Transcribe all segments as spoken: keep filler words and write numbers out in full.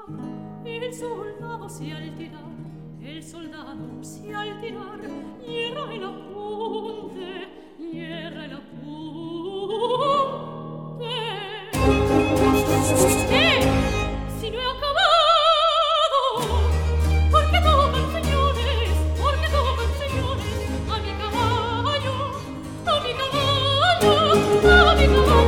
el soldado se al tirar, el soldado se al tirar, hierra el apunte, hierra el apunte. ¡Eh! Si no he acabado, porque toman señores, porque toman señores, a mi caballo, a mi caballo, a mi caballo.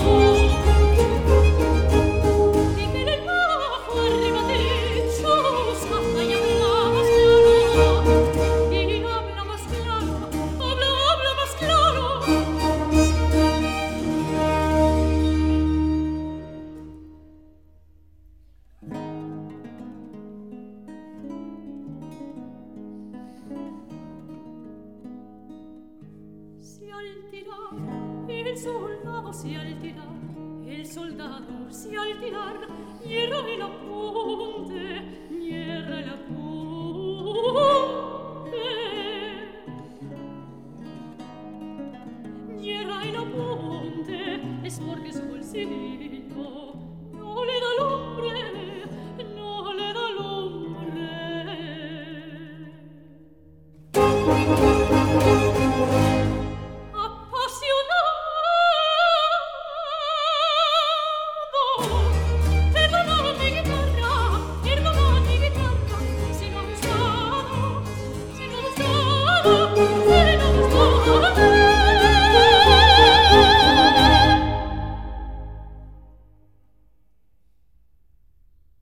El soldado se al tirar, el soldado se al tirar, hierra el apunte.